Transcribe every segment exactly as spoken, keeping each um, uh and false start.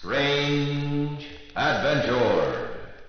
Strange Adventure.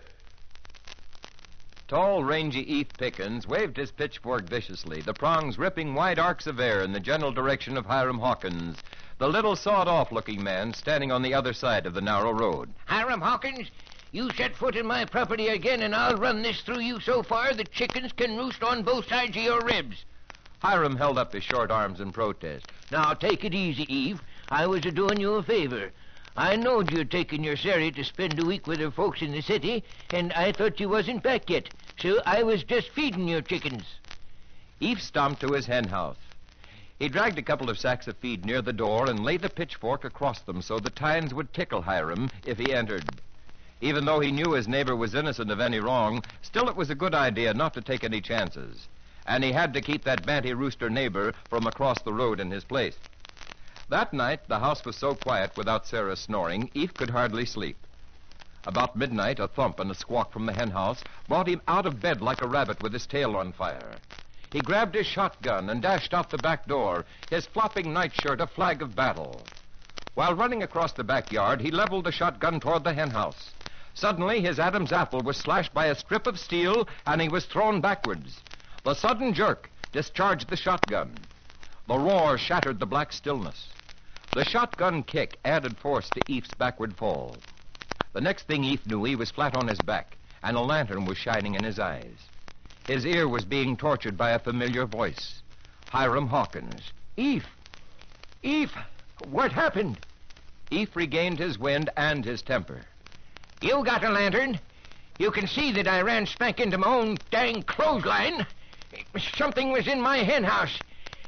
Tall, rangy Eve Pickens waved his pitchfork viciously, the prongs ripping wide arcs of air in the general direction of Hiram Hawkins, the little sawed-off-looking man standing on the other side of the narrow road. Hiram Hawkins, you set foot in my property again, and I'll run this through you so far the chickens can roost on both sides of your ribs. Hiram held up his short arms in protest. Now, take it easy, Eve. I was a-doing you a favor. I knowed you'd taken your Sarah to spend a week with her folks in the city, and I thought you wasn't back yet, so I was just feeding your chickens. Eve stomped to his hen house. He dragged a couple of sacks of feed near the door and laid the pitchfork across them so the tines would tickle Hiram if he entered. Even though he knew his neighbor was innocent of any wrong, still it was a good idea not to take any chances. And he had to keep that banty rooster neighbor from across the road in his place. That night, the house was so quiet without Sarah snoring, Eve could hardly sleep. About midnight, a thump and a squawk from the hen house brought him out of bed like a rabbit with his tail on fire. He grabbed his shotgun and dashed out the back door, his flopping nightshirt a flag of battle. While running across the backyard, he leveled the shotgun toward the hen house. Suddenly, his Adam's apple was slashed by a strip of steel, and he was thrown backwards. The sudden jerk discharged the shotgun. The roar shattered the black stillness. The shotgun kick added force to Eve's backward fall. The next thing Eve knew, he was flat on his back, and a lantern was shining in his eyes. His ear was being tortured by a familiar voice. Hiram Hawkins. Eve! Eve! What happened? Eve regained his wind and his temper. You got a lantern. You can see that I ran smack into my own dang clothesline. Something was in my hen house.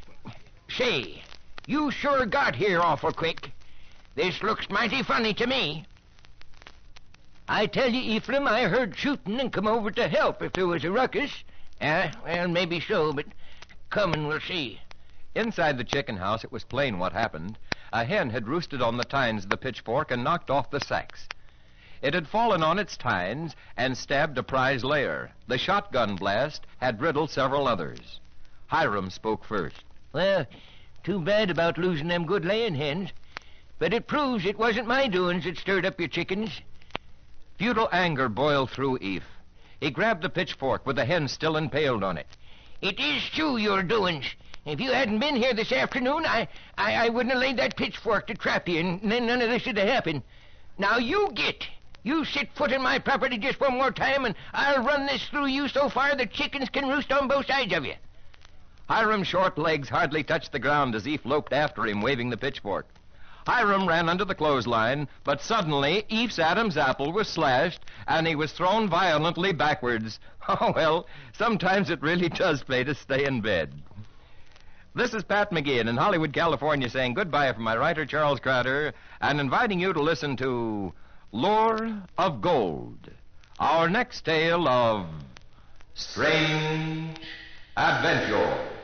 Say, you sure got here awful quick. This looks mighty funny to me. I tell you, Ephraim, I heard shooting and come over to help if there was a ruckus. Uh, well, maybe so, but come and we'll see. Inside the chicken house, it was plain what happened. A hen had roosted on the tines of the pitchfork and knocked off the sacks. It had fallen on its tines and stabbed a prize layer. The shotgun blast had riddled several others. Hiram spoke first. Well, too bad about losing them good laying hens. But it proves it wasn't my doings that stirred up your chickens. Futile anger boiled through Eve. He grabbed the pitchfork with the hen still impaled on it. It is true, your doings. If you hadn't been here this afternoon, I, I, I wouldn't have laid that pitchfork to trap you, and then none of this would have happened. Now you get. You set foot in my property just one more time, and I'll run this through you so far the chickens can roost on both sides of you. Hiram's short legs hardly touched the ground as Eve loped after him, waving the pitchfork. Hiram ran under the clothesline, but suddenly Eve's Adam's apple was slashed, and he was thrown violently backwards. Oh, well, sometimes it really does pay to stay in bed. This is Pat McGeehan in Hollywood, California, saying goodbye from my writer, Charles Crowder, and inviting you to listen to Lure of Gold, our next tale of Strange Adventure.